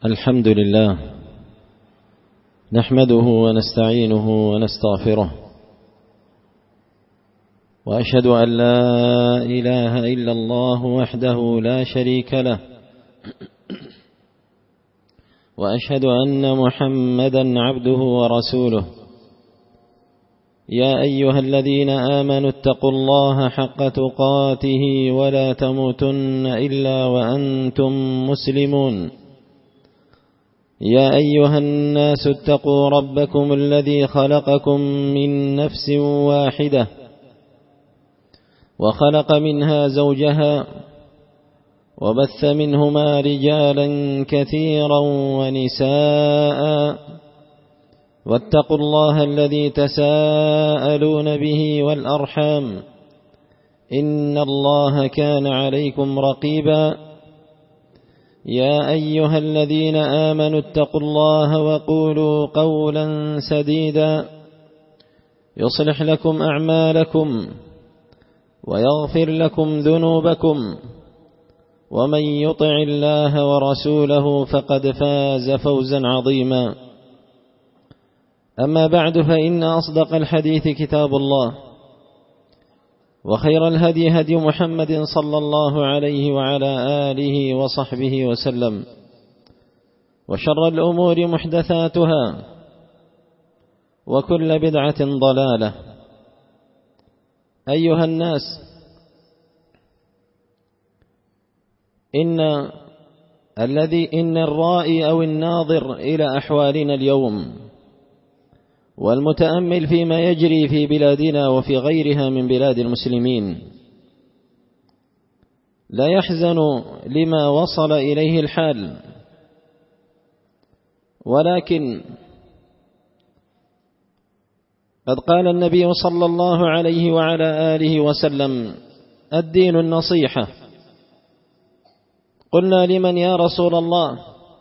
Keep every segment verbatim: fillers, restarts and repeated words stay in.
الحمد لله نحمده ونستعينه ونستغفره، وأشهد أن لا إله إلا الله وحده لا شريك له، وأشهد أن محمدا عبده ورسوله. يا أيها الذين آمنوا اتقوا الله حق تقاته ولا تموتن إلا وأنتم مسلمون. يا أيها الناس اتقوا ربكم الذي خلقكم من نفس واحدة وخلق منها زوجها وبث منهما رجالا كثيرا ونساء، واتقوا الله الذي تساءلون به والأرحام إن الله كان عليكم رقيبا. يا أيها الذين آمنوا اتقوا الله وقولوا قولا سديدا يصلح لكم أعمالكم ويغفر لكم ذنوبكم، ومن يطع الله ورسوله فقد فاز فوزا عظيما. أما بعد، فإن أصدق الحديث كتاب الله، وخير الهدي هدي محمد صلى الله عليه وعلى آله وصحبه وسلم، وشر الأمور محدثاتها، وكل بدعة ضلالة. أيها الناس، إن الذي إن الرائي أو الناظر إلى أحوالنا اليوم والمتأمل فيما يجري في بلادنا وفي غيرها من بلاد المسلمين لا يحزن لما وصل إليه الحال، ولكن قد قال النبي صلى الله عليه وعلى آله وسلم: الدين النصيحة. قلنا: لمن يا رسول الله؟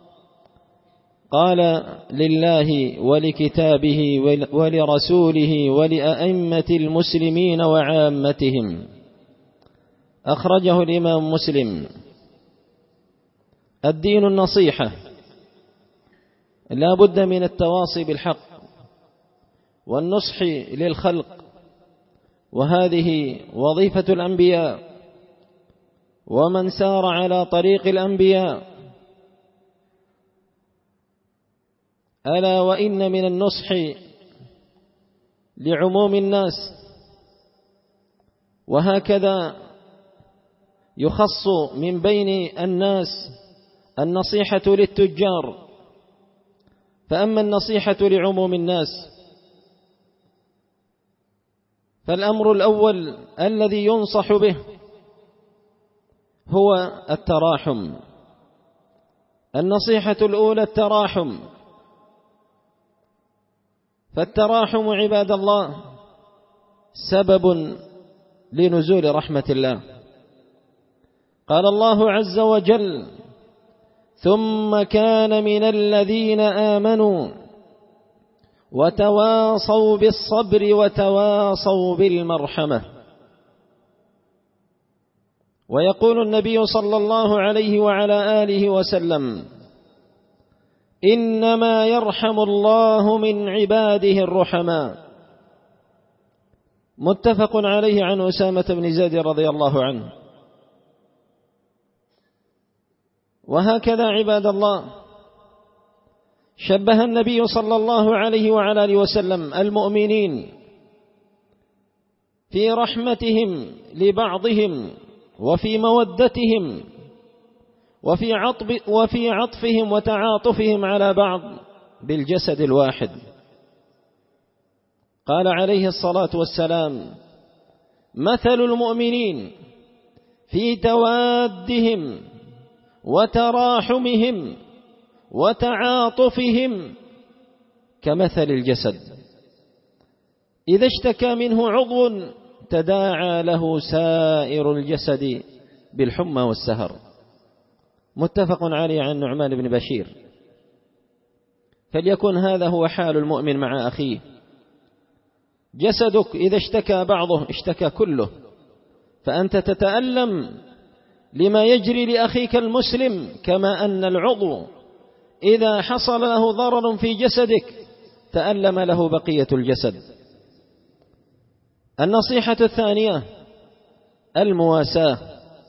قال: لله ولكتابه ولرسوله ولأئمة المسلمين وعامتهم. أخرجه الإمام مسلم. الدين النصيحة، لا بد من التواصي بالحق والنصح للخلق، وهذه وظيفة الأنبياء ومن سار على طريق الأنبياء. ألا وإن من النصح لعموم الناس، وهكذا يخص من بين الناس النصيحة للتجار. فأما النصيحة لعموم الناس فالأمر الأول الذي ينصح به هو التراحم. النصيحة الأولى التراحم، فالتراحم عباد الله سبب لنزول رحمة الله. قال الله عز وجل: ثم كان من الذين آمنوا وتواصوا بالصبر وتواصوا بالمرحمة. ويقول النبي صلى الله عليه وعلى آله وسلم: إنما يرحم الله من عباده الرحماء. متفق عليه عن أسامة بن زيد رضي الله عنه. وهكذا عباد الله شبه النبي صلى الله عليه وعلى آله وسلم المؤمنين في رحمتهم لبعضهم وفي مودتهم وفي عطف وفي عطفهم وتعاطفهم على بعض بالجسد الواحد. قال عليه الصلاة والسلام: مثل المؤمنين في توادهم وتراحمهم وتعاطفهم كمثل الجسد، إذا اشتكى منه عضو تداعى له سائر الجسد بالحمى والسهر. متفق عليه عن نعمان بن بشير. فليكن هذا هو حال المؤمن مع أخيه. جسدك إذا اشتكى بعضه اشتكى كله، فأنت تتألم لما يجري لأخيك المسلم كما أن العضو إذا حصل له ضرر في جسدك تألم له بقية الجسد. النصيحة الثانية المواساة.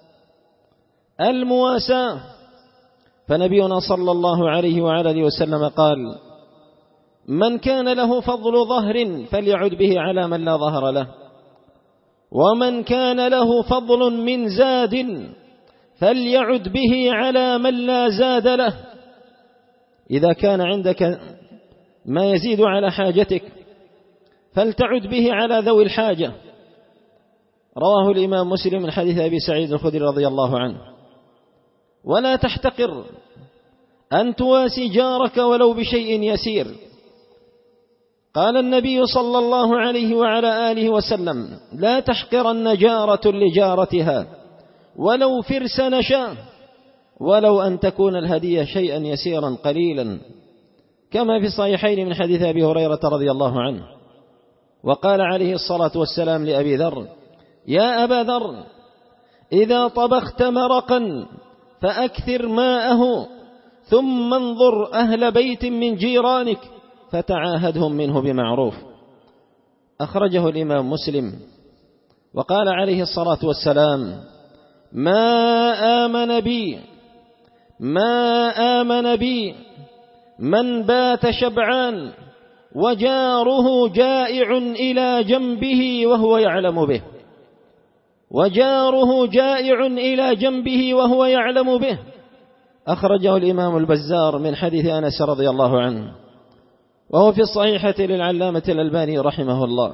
المواساة، فنبينا صلى الله عليه وعلى آله وسلم قال: من كان له فضل ظهر فليعد به على من لا ظهر له، ومن كان له فضل من زاد فليعد به على من لا زاد له. إذا كان عندك ما يزيد على حاجتك فلتعد به على ذوي الحاجة. رواه الإمام مسلم من حديث أبي سعيد الخدري رضي الله عنه. ولا تحتقر أن تواسي جارك ولو بشيء يسير. قال النبي صلى الله عليه وعلى آله وسلم: لا تحقرن جارة لجارتها ولو فرس نشاء، ولو أن تكون الهدية شيئا يسيرا قليلا، كما في الصحيحين من حديث أبي هريرة رضي الله عنه. وقال عليه الصلاة والسلام لأبي ذر: يا أبا ذر، إذا طبخت مرقا فأكثر ماءه، ثم انظر أهل بيت من جيرانك فتعاهدهم منه بمعروف. أخرجه الإمام مسلم. وقال عليه الصلاة والسلام: ما آمن بي ما آمن بي من بات شبعان وجاره جائع إلى جنبه وهو يعلم به وجاره جائع إلى جنبه وهو يعلم به. أخرجه الإمام البزار من حديث أنس رضي الله عنه، وهو في الصحيحة للعلامة الألباني رحمه الله.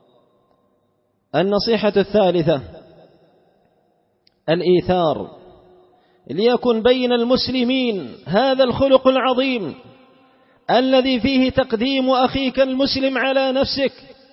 النصيحة الثالثة الإيثار، ليكن بين المسلمين هذا الخلق العظيم الذي فيه تقديم أخيك المسلم على نفسك.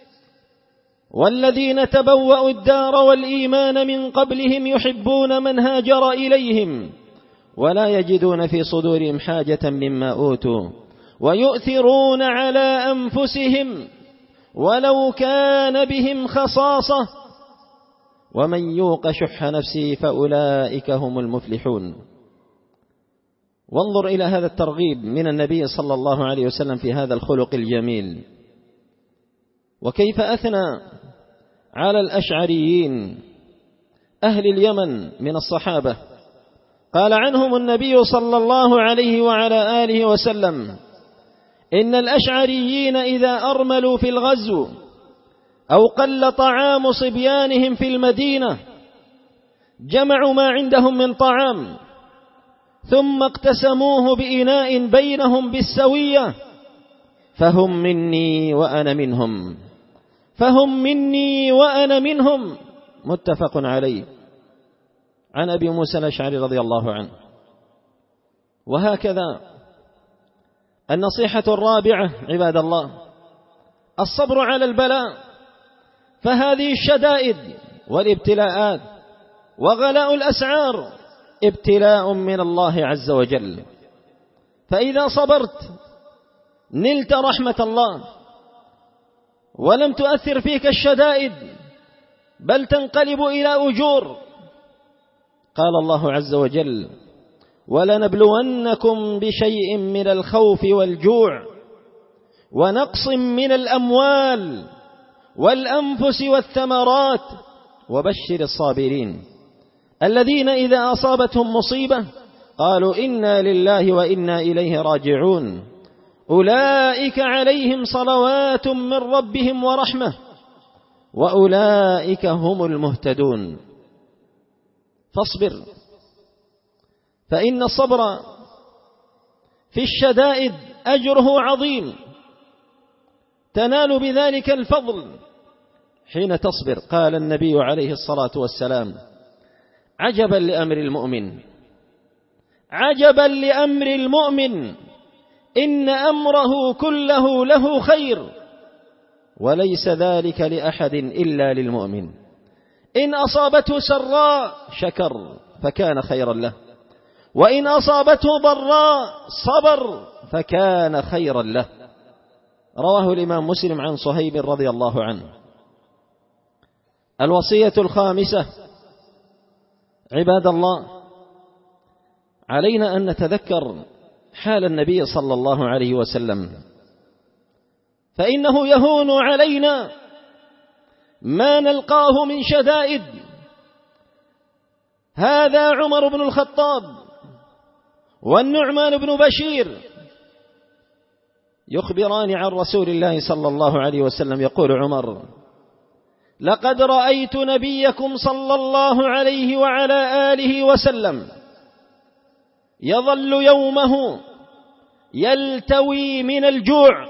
والذين تبوأوا الدار والإيمان من قبلهم يحبون من هاجر إليهم ولا يجدون في صدورهم حاجة مما أوتوا ويؤثرون على أنفسهم ولو كان بهم خصاصة ومن يوق شح نفسه فأولئك هم المفلحون. وانظر إلى هذا الترغيب من النبي صلى الله عليه وسلم في هذا الخلق الجميل، وكيف أثنى على الأشعريين أهل اليمن من الصحابة. قال عنهم النبي صلى الله عليه وعلى آله وسلم: إن الأشعريين إذا أرملوا في الغزو أو قل طعام صبيانهم في المدينة جمعوا ما عندهم من طعام ثم اقتسموه بإناء بينهم بالسوية، فهم مني وأنا منهم فهم مني وأنا منهم متفق عليه. عن أبي موسى الأشعري رضي الله عنه. وهكذا النصيحة الرابعة عباد الله الصبر على البلاء، فهذه الشدائد والابتلاءات وغلاء الأسعار ابتلاء من الله عز وجل، فإذا صبرت نلت رحمة الله ولم تؤثر فيك الشدائد بل تنقلب إلى أجور. قال الله عز وجل: ولنبلونكم بشيء من الخوف والجوع ونقص من الأموال والأنفس والثمرات وبشر الصابرين الذين إذا أصابتهم مصيبة قالوا إنا لله وإنا إليه راجعون أولئك عليهم صلوات من ربهم ورحمة وأولئك هم المهتدون. فاصبر، فإن الصبر في الشدائد أجره عظيم، تنال بذلك الفضل حين تصبر. قال النبي عليه الصلاة والسلام: عجبا لأمر المؤمن عجبا لأمر المؤمن إن أمره كله له خير وليس ذلك لأحد إلا للمؤمن. إن أصابته سراء شكر فكان خيرا له، وإن أصابته ضراء صبر فكان خيرا له. رواه الإمام مسلم عن صهيب رضي الله عنه. الوصية الخامسة عباد الله، علينا أن نتذكر حال النبي صلى الله عليه وسلم، فإنه يهون علينا ما نلقاه من شدائد. هذا عمر بن الخطاب والنعمان بن بشير يخبران عن رسول الله صلى الله عليه وسلم. يقول عمر: لقد رأيت نبيكم صلى الله عليه وعلى آله وسلم يظل يومه يلتوي من الجوع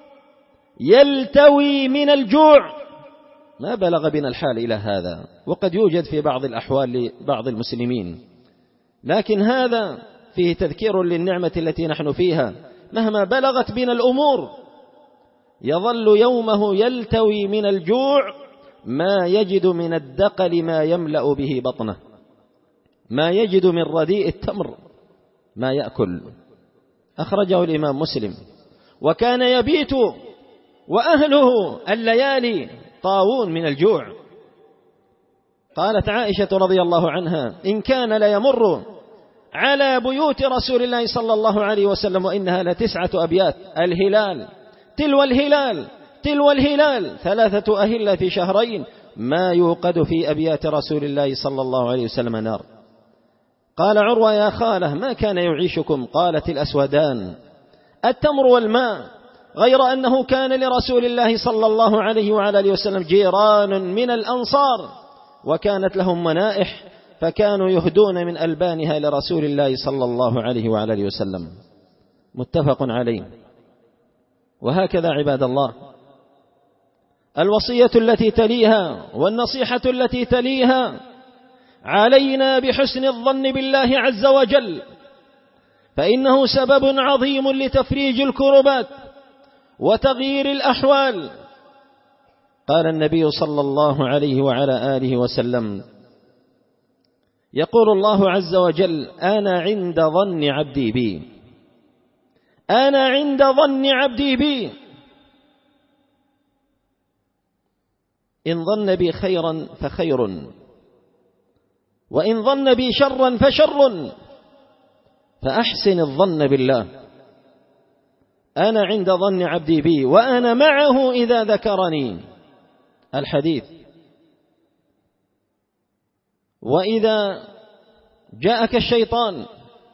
يلتوي من الجوع. ما بلغ بنا الحال إلى هذا، وقد يوجد في بعض الأحوال لبعض المسلمين، لكن هذا فيه تذكير للنعمة التي نحن فيها مهما بلغت بنا الأمور. يظل يومه يلتوي من الجوع ما يجد من الدقل ما يملأ به بطنه، ما يجد من رديء التمر ما يأكل. أخرجه الإمام مسلم. وكان يبيت وأهله الليالي طاوون من الجوع. قالت عائشة رضي الله عنها: إن كان ليمر على بيوت رسول الله صلى الله عليه وسلم وإنها لتسعة أبيات، الهلال تلو الهلال تلو الهلال، ثلاثة أهلة في شهرين، ما يوقد في أبيات رسول الله صلى الله عليه وسلم نار. قال عروة: يا خالة ما كان يعيشكم؟ قالت: الأسودان، التمر والماء، غير أنه كان لرسول الله صلى الله عليه وعلى آله وسلم جيران من الأنصار وكانت لهم منائح، فكانوا يهدون من ألبانها لرسول الله صلى الله عليه وعلى آله وسلم. متفق عليه. وهكذا عباد الله الوصية التي تليها والنصيحة التي تليها علينا بحسن الظن بالله عز وجل، فإنه سبب عظيم لتفريج الكربات وتغيير الأحوال. قال النبي صلى الله عليه وعلى آله وسلم: يقول الله عز وجل: أنا عند ظن عبدي بي، أنا عند ظن عبدي بي، إن ظن بي خيرا فخير، وإن ظن بي شرا فشر، فأحسن الظن بالله. أنا عند ظن عبدي بي وأنا معه إذا ذكرني. الحديث. وإذا جاءك الشيطان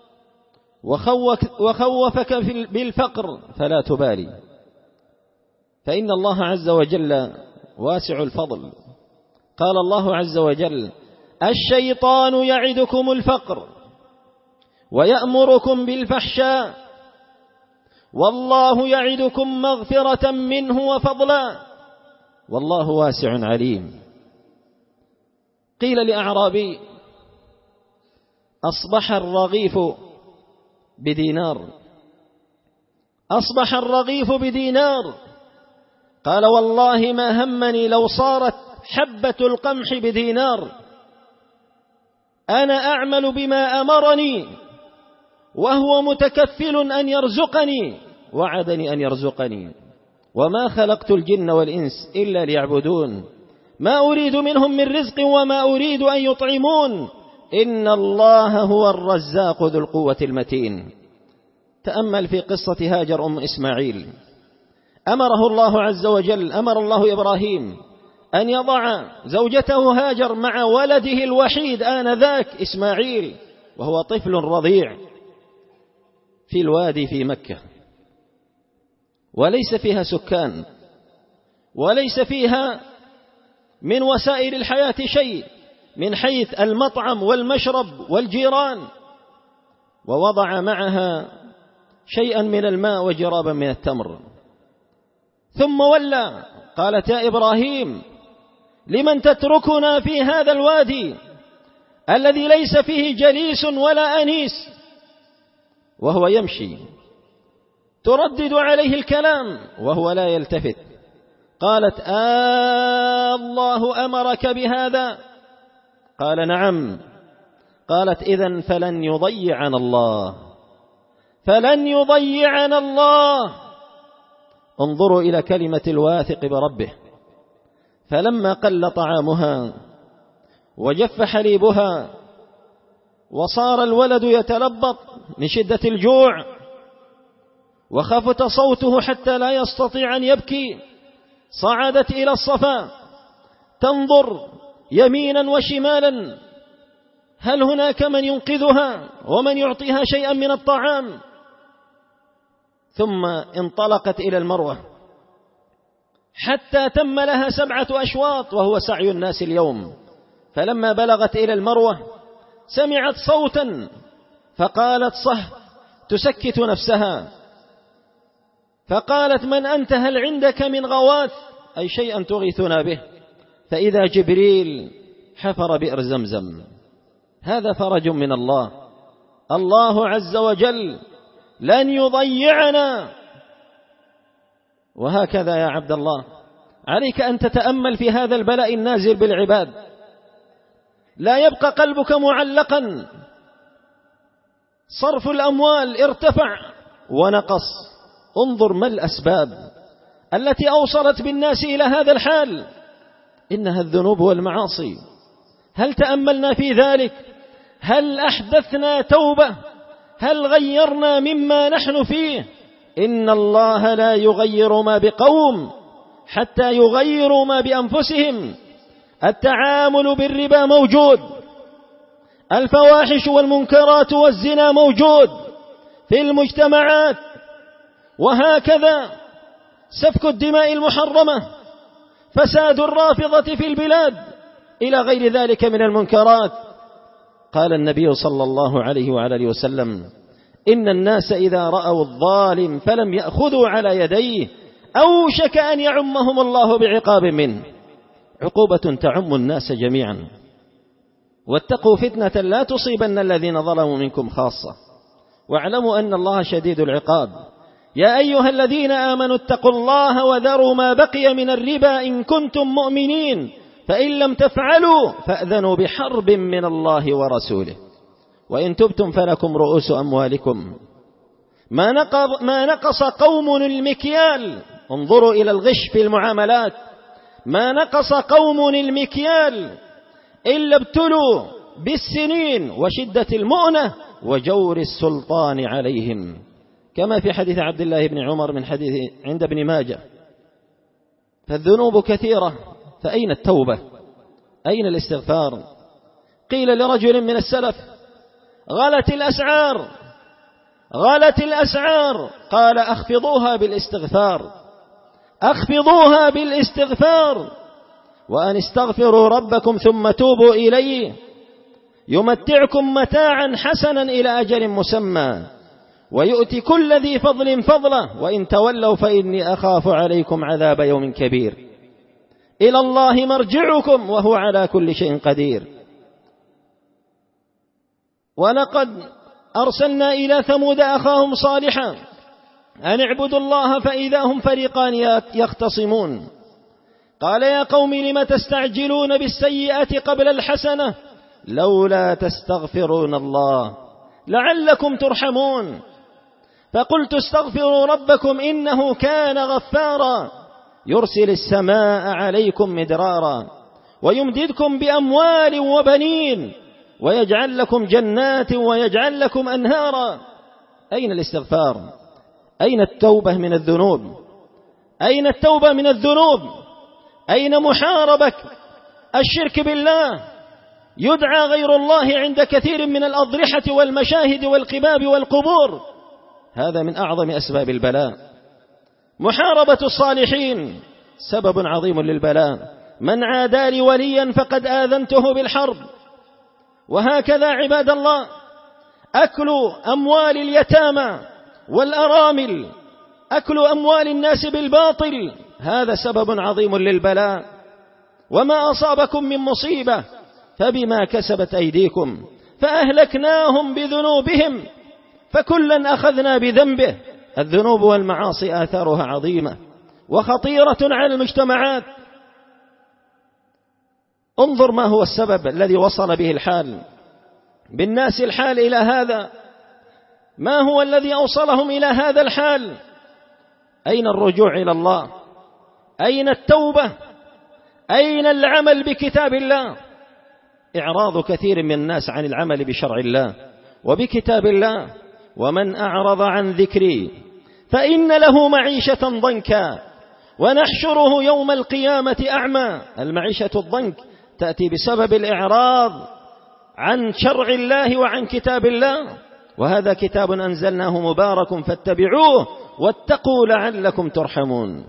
وخوفك بالفقر فلا تبالي، فإن الله عز وجل واسع الفضل. قال الله عز وجل: الشيطان يعدكم الفقر ويأمركم بالفحشاء والله يعدكم مغفرة منه وفضلا والله واسع عليم. قيل لأعرابي: أصبح الرغيف بدينار، أصبح الرغيف بدينار. قال: والله ما همني لو صارت حبة القمح بدينار، أنا أعمل بما أمرني وهو متكفل أن يرزقني، وعدني أن يرزقني، وما خلقت الجن والإنس إلا ليعبدون، ما أريد منهم من رزق وما أريد أن يطعمون، إن الله هو الرزاق ذو القوة المتين. تأمل في قصة هاجر أم إسماعيل. أمره الله عز وجل، أمر الله إبراهيم أن يضع زوجته هاجر مع ولده الوحيد آنذاك إسماعيل وهو طفل رضيع في الوادي في مكة، وليس فيها سكان وليس فيها من وسائل الحياة شيء من حيث المطعم والمشرب والجيران، ووضع معها شيئا من الماء وجرابا من التمر، ثم ولى. قالت: يا إبراهيم لمن تتركنا في هذا الوادي الذي ليس فيه جليس ولا أنيس؟ وهو يمشي تردد عليه الكلام وهو لا يلتفت. قالت: آه الله أمرك بهذا؟ قال: نعم. قالت: إذن فلن يضيعنا الله، فلن يضيعنا الله. انظروا إلى كلمة الواثق بربه. فلما قل طعامها وجف حليبها وصار الولد يتلبط من شدة الجوع، وخفت صوته حتى لا يستطيع أن يبكي، صعدت إلى الصفا تنظر يمينا وشمالا هل هناك من ينقذها ومن يعطيها شيئا من الطعام، ثم انطلقت إلى المروة حتى تم لها سبعة أشواط وهو سعي الناس اليوم. فلما بلغت إلى المروة سمعت صوتا فقالت صه، تسكت نفسها، فقالت من أنت؟ هل عندك من غواث؟ أي شيئا تغيثنا به. فإذا جبريل حفر بئر زمزم. هذا فرج من الله. الله عز وجل لن يضيعنا. وهكذا يا عبد الله عليك أن تتأمل في هذا البلاء النازل بالعباد، لا يبقى قلبك معلقا. صرف الأموال ارتفع ونقص. انظر ما الأسباب التي أوصلت بالناس إلى هذا الحال، إنها الذنوب والمعاصي. هل تأملنا في ذلك؟ هل أحدثنا توبة؟ هل غيرنا مما نحن فيه؟ إن الله لا يغير ما بقوم حتى يغيروا ما بأنفسهم. التعامل بالربا موجود، الفواحش والمنكرات والزنا موجود في المجتمعات، وهكذا سفك الدماء المحرمة، فساد الرافضة في البلاد، إلى غير ذلك من المنكرات. قال النبي صلى الله عليه وعلى وسلم إن الناس إذا رأوا الظالم فلم يأخذوا على يديه أوشك أن يعمهم الله بعقاب منه. عقوبة تعم الناس جميعا. واتقوا فتنة لا تصيبن الذين ظلموا منكم خاصة واعلموا أن الله شديد العقاب. يا أيها الذين آمنوا اتقوا الله وذروا ما بقي من الربا إن كنتم مؤمنين فإن لم تفعلوا فأذنوا بحرب من الله ورسوله وإن تبتم فلكم رؤوس أموالكم. ما نقص, ما نقص قوم المكيال. انظروا إلى الغش في المعاملات. ما نقص قوم المكيال إلا ابتلوا بالسنين وشدة المؤنة وجور السلطان عليهم، كما في حديث عبد الله بن عمر من حديث عند ابن ماجه. فالذنوب كثيرة، فأين التوبة؟ أين الاستغفار؟ قيل لرجل من السلف غلت الأسعار غلت الأسعار قال أخفضوها بالاستغفار أخفضوها بالاستغفار وأن استغفروا ربكم ثم توبوا إليه يمتعكم متاعا حسنا إلى أجل مسمى ويؤتي كل ذي فضل فضله وإن تولوا فإني أخاف عليكم عذاب يوم كبير. إلى الله مرجعكم وهو على كل شيء قدير. ولقد أرسلنا إلى ثمود أخاهم صالحا أن اعبدوا الله فإذا هم فريقان يختصمون قال يا قوم لم تستعجلون بالسيئة قبل الحسنة لولا تستغفرون الله لعلكم ترحمون فقلت استغفروا ربكم إنه كان غفارا يرسل السماء عليكم مدرارا ويمددكم بأموال وبنين ويجعل لكم جنات ويجعل لكم أنهارا. أين الاستغفار؟ أين التوبة من الذنوب؟ أين التوبة من الذنوب؟ أين محاربة الشرك بالله؟ يدعى غير الله عند كثير من الأضرحة والمشاهد والقباب والقبور. هذا من أعظم أسباب البلاء. محاربة الصالحين سبب عظيم للبلاء. من عادى لي وليا فقد آذنته بالحرب. وهكذا عباد الله أكل أموال اليتامى والأرامل، أكل أموال الناس بالباطل، هذا سبب عظيم للبلاء. وما أصابكم من مصيبة فبما كسبت أيديكم فأهلكناهم بذنوبهم فكلا أخذنا بذنبه. الذنوب والمعاصي آثارها عظيمة وخطيرة على المجتمعات. انظر ما هو السبب الذي وصل به الحال بالناس الحال إلى هذا. ما هو الذي أوصلهم إلى هذا الحال؟ أين الرجوع إلى الله؟ أين التوبة؟ أين العمل بكتاب الله؟ إعراض كثير من الناس عن العمل بشرع الله وبكتاب الله. ومن أعرض عن ذكري فإن له معيشة ضنكا ونحشره يوم القيامة أعمى. المعيشة الضنك تأتي بسبب الإعراض عن شرع الله وعن كتاب الله، وهذا كتاب أنزلناه مبارك فاتبعوه واتقوا لعلكم ترحمون.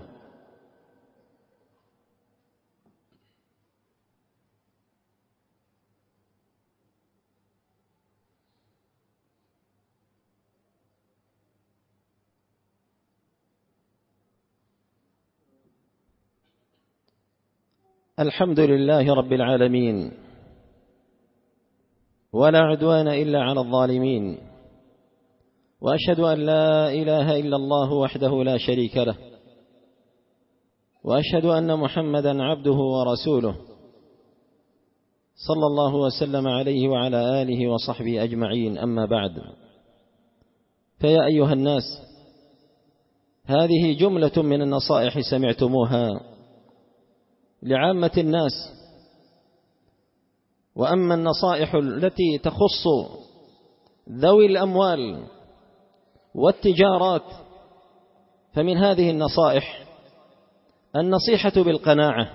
الحمد لله رب العالمين، ولا عدوان إلا على الظالمين، وأشهد أن لا إله إلا الله وحده لا شريك له، وأشهد أن محمدا عبده ورسوله صلى الله وسلم عليه وعلى آله وصحبه أجمعين. أما بعد، فيا أيها الناس، هذه جملة من النصائح سمعتموها لعامة الناس، وأما النصائح التي تخص ذوي الأموال والتجارات فمن هذه النصائح النصيحة بالقناعة،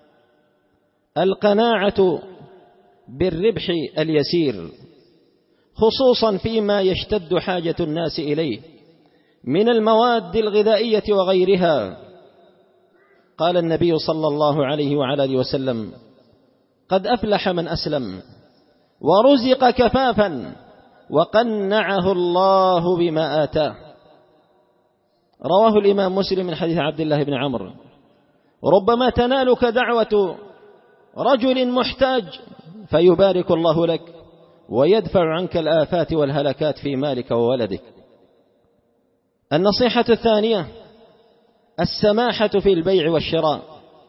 القناعة بالربح اليسير، خصوصا فيما يشتد حاجة الناس إليه من المواد الغذائية وغيرها. قال النبي صلى الله عليه وعلى آله وسلم: قد أفلح من أسلم ورزق كفافا وقنعه الله بما آتاه. رواه الإمام مسلم من حديث عبد الله بن عمرو: ربما تنالك دعوة رجل محتاج فيبارك الله لك ويدفع عنك الآفات والهلكات في مالك وولدك. النصيحة الثانية السماحة في البيع والشراء،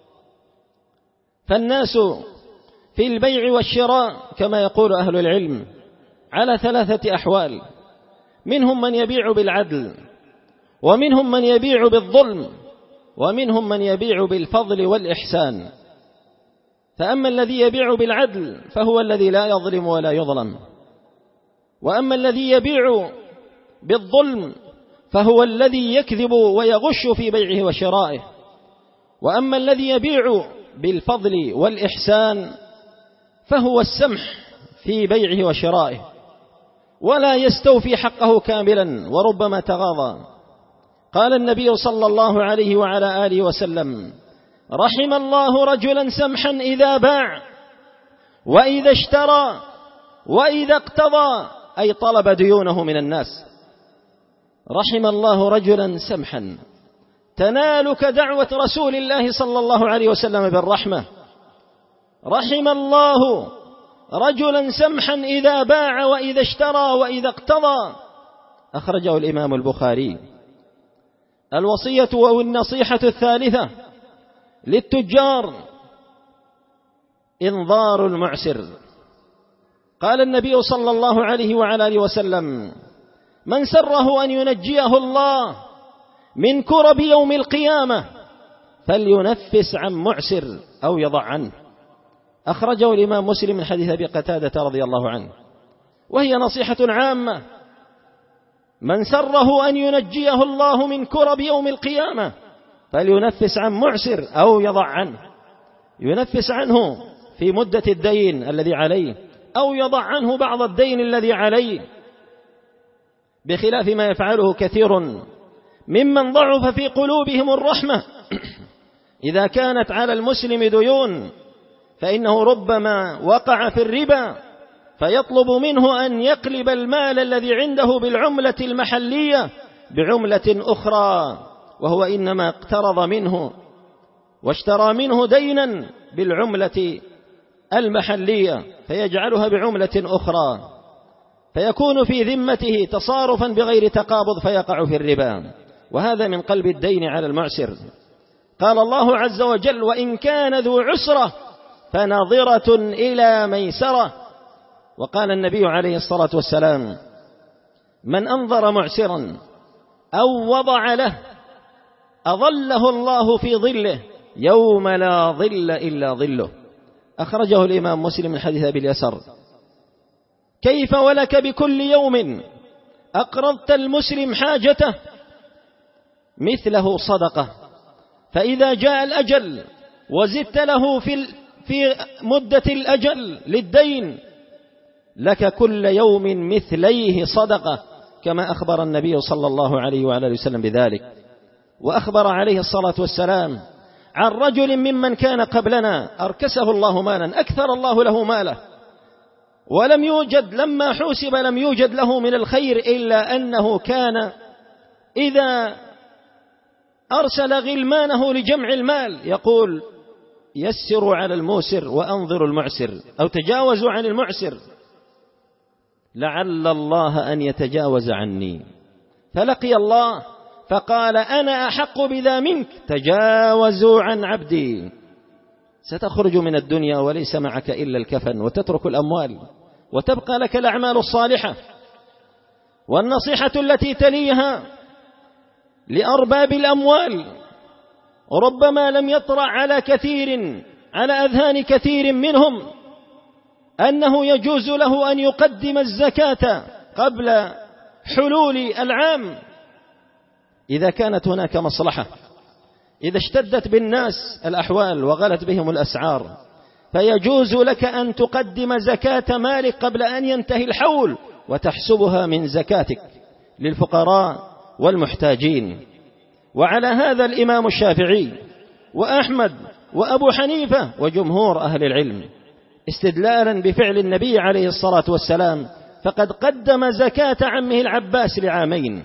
فالناس في البيع والشراء كما يقول أهل العلم على ثلاثة أحوال: منهم من يبيع بالعدل، ومنهم من يبيع بالظلم، ومنهم من يبيع بالفضل والإحسان. فأما الذي يبيع بالعدل فهو الذي لا يظلم ولا يظلم، وأما الذي يبيع بالظلم فهو الذي يكذب ويغش في بيعه وشرائه، وأما الذي يبيع بالفضل والإحسان فهو السمح في بيعه وشرائه ولا يستوفي حقه كاملا وربما تغاضى. قال النبي صلى الله عليه وعلى آله وسلم: رحم الله رجلا سمحا إذا باع وإذا اشترى وإذا اقتضى، أي طلب ديونه من الناس. رحم الله رجلا سمحا، تنالك دعوة رسول الله صلى الله عليه وسلم بالرحمة. رحم الله رجلا سمحا إذا باع وإذا اشترى وإذا اقتضى، أخرجه الإمام البخاري. الوصية والنصيحة الثالثة للتجار إنظار المعسر. قال النبي صلى الله عليه وعلى آله وسلم: من سره أن ينجيه الله من كرب يوم القيامة فلينفس عن معسر أو يضع عنه. أخرجه الإمام مسلم من حديث أبي قتادة رضي الله عنه، وهي نصيحة عامة: من سره أن ينجيه الله من كرب يوم القيامة فلينفس عن معسر أو يضع عنه. ينفس عنه في مدة الدين الذي عليه، أو يضع عنه بعض الدين الذي عليه، بخلاف ما يفعله كثير ممن ضعف في قلوبهم الرحمة. إذا كانت على المسلم ديون فإنه ربما وقع في الربا فيطلب منه أن يقلب المال الذي عنده بالعملة المحلية بعملة أخرى، وهو إنما اقترض منه واشترى منه دينا بالعملة المحلية فيجعلها بعملة أخرى، فيكون في ذمته تصارفا بغير تقابض فيقع في الربا، وهذا من قلب الدين على المعسر. قال الله عز وجل: وإن كان ذو عسرة فنظرة إلى ميسرة. وقال النبي عليه الصلاة والسلام: من أنظر معسرا أو وضع له أظله الله في ظله يوم لا ظل إلا ظله. أخرجه الإمام مسلم من حديث أبي اليسر: كيف ولك بكل يوم أقرضت المسلم حاجته مثله صدقة، فإذا جاء الأجل وزدت له في في مدة الأجل للدين لك كل يوم مثليه صدقة، كما أخبر النبي صلى الله عليه وعلى آله وسلم بذلك. وأخبر عليه الصلاة والسلام عن رجل ممن كان قبلنا أركسه الله مالا، أكثر الله له ماله، ولم يوجد لما حوسب لم يوجد له من الخير إلا أنه كان إذا أرسل غلمانه لجمع المال يقول: يسروا على الموسر وأنظروا المعسر، أو تجاوزوا عن المعسر لعل الله أن يتجاوز عني. فلقي الله فقال: أنا أحق بذا منك، تجاوزوا عن عبدي. ستخرج من الدنيا وليس معك إلا الكفن، وتترك الأموال، وتبقى لك الأعمال الصالحة. والنصيحة التي تليها لأرباب الأموال، ربما لم يطرأ على كثير على أذهان كثير منهم أنه يجوز له أن يقدم الزكاة قبل حلول العام إذا كانت هناك مصلحة، إذا اشتدت بالناس الأحوال وغلت بهم الأسعار، فيجوز لك أن تقدم زكاة مالك قبل أن ينتهي الحول وتحسبها من زكاتك للفقراء والمحتاجين. وعلى هذا الإمام الشافعي وأحمد وأبو حنيفة وجمهور أهل العلم استدلالا بفعل النبي عليه الصلاة والسلام، فقد قدم زكاة عمه العباس لعامين،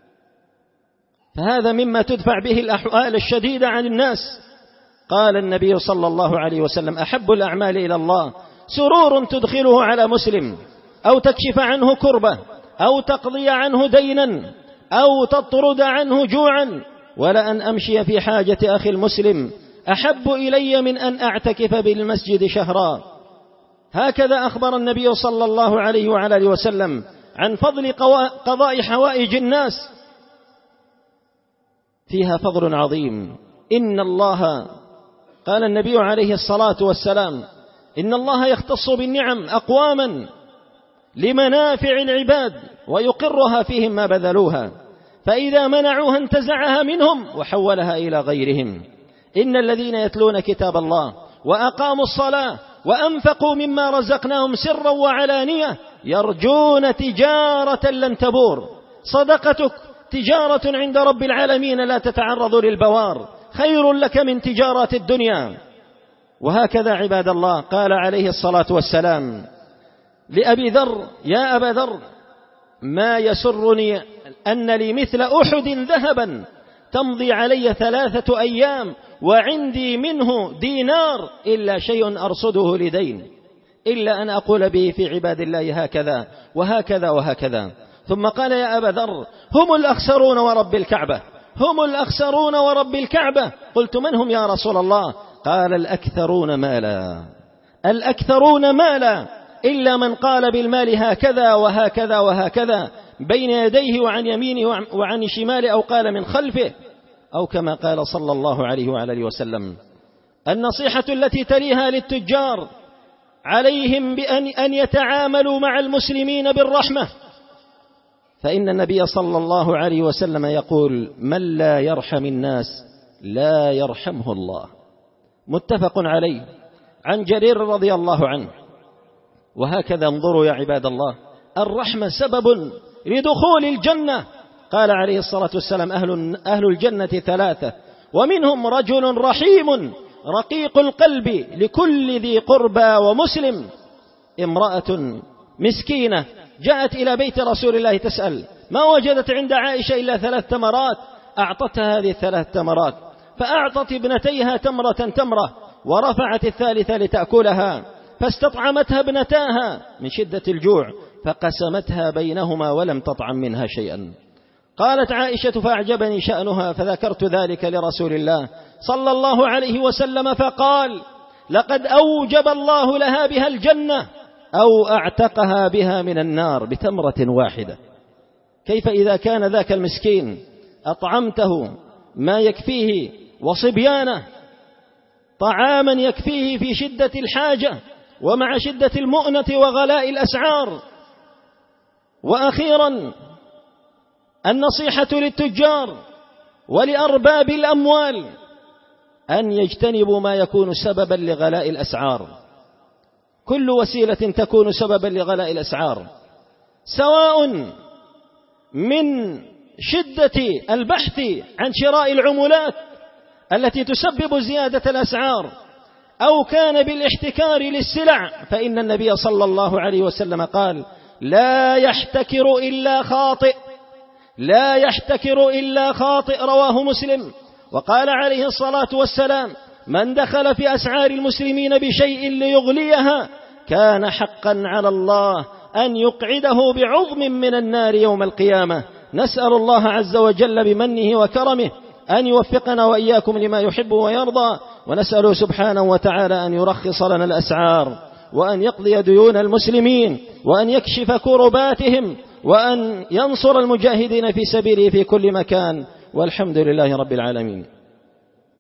فهذا مما تدفع به الأحوال الشديدة عن الناس. قال النبي صلى الله عليه وسلم: أحب الأعمال إلى الله سرور تدخله على مسلم، أو تكشف عنه كربة، أو تقضي عنه دينا، أو تطرد عنه جوعا، ولأن أمشي في حاجة أخي المسلم أحب إلي من أن أعتكف بالمسجد شهرا. هكذا أخبر النبي صلى الله عليه وعلى آله وسلم عن فضل قضاء حوائج الناس، فيها فضل عظيم. إن الله، قال النبي عليه الصلاة والسلام: إن الله يختص بالنعم أقواما لمنافع العباد ويقرها فيهم ما بذلوها، فإذا منعوها انتزعها منهم وحولها إلى غيرهم. إن الذين يتلون كتاب الله وأقاموا الصلاة وأنفقوا مما رزقناهم سرا وعلانية يرجون تجارة لن تبور. صدقتك تجارة عند رب العالمين لا تتعرض للبوار، خير لك من تجارة الدنيا. وهكذا عباد الله قال عليه الصلاة والسلام لأبي ذر: يا أبا ذر، ما يسرني أن لي مثل أحد ذهبا تمضي علي ثلاثة أيام وعندي منه دينار إلا شيء أرصده لدين، إلا أن أقول به في عباد الله هكذا وهكذا وهكذا. ثم قال: يا أبا ذر، هم الأخسرون ورب الكعبة، هم الأخسرون ورب الكعبة. قلت: من هم يا رسول الله؟ قال: الأكثرون مالا، الأكثرون مالا، إلا من قال بالمال هكذا وهكذا وهكذا بين يديه وعن يمينه وعن شماله، أو قال من خلفه، أو كما قال صلى الله عليه وعلى آله وسلم. النصيحة التي تليها للتجار عليهم بأن أن يتعاملوا مع المسلمين بالرحمة، فإن النبي صلى الله عليه وسلم يقول: من لا يرحم الناس لا يرحمه الله. متفق عليه عن جرير رضي الله عنه. وهكذا انظروا يا عباد الله، الرحمة سبب لدخول الجنة. قال عليه الصلاة والسلام: أهل, أهل الجنة ثلاثة، ومنهم رجل رحيم رقيق القلب لكل ذي قربى ومسلم. امرأة مسكينة جاءت إلى بيت رسول الله تسأل، ما وجدت عند عائشة إلا ثلاث تمرات، أعطتها هذه الثلاث تمرات، فأعطت ابنتيها تمرة تمرة، ورفعت الثالثة لتأكلها، فاستطعمتها ابنتاها من شدة الجوع، فقسمتها بينهما ولم تطعم منها شيئا. قالت عائشة: فأعجبني شأنها، فذكرت ذلك لرسول الله صلى الله عليه وسلم، فقال: لقد أوجب الله لها بها الجنة أو أعتقها بها من النار بتمرة واحدة. كيف إذا كان ذاك المسكين أطعمته ما يكفيه وصبيانه طعاما يكفيه في شدة الحاجة ومع شدة المؤنة وغلاء الأسعار. وأخيرا النصيحة للتجار ولأرباب الأموال أن يجتنبوا ما يكون سببا لغلاء الأسعار، كل وسيلة تكون سببا لغلاء الأسعار، سواء من شدة البحث عن شراء العملات التي تسبب زيادة الأسعار، أو كان بالاحتكار للسلع، فإن النبي صلى الله عليه وسلم قال: لا يحتكر إلا خاطئ، لا يحتكر إلا خاطئ، رواه مسلم. وقال عليه الصلاة والسلام: من دخل في أسعار المسلمين بشيء ليغليها كان حقا على الله أن يقعده بعظم من النار يوم القيامة. نسأل الله عز وجل بمنه وكرمه أن يوفقنا وإياكم لما يحب ويرضى، ونسأله سبحانه وتعالى أن يرخص لنا الأسعار، وأن يقضي ديون المسلمين، وأن يكشف كرباتهم، وأن ينصر المجاهدين في سبيله في كل مكان، والحمد لله رب العالمين.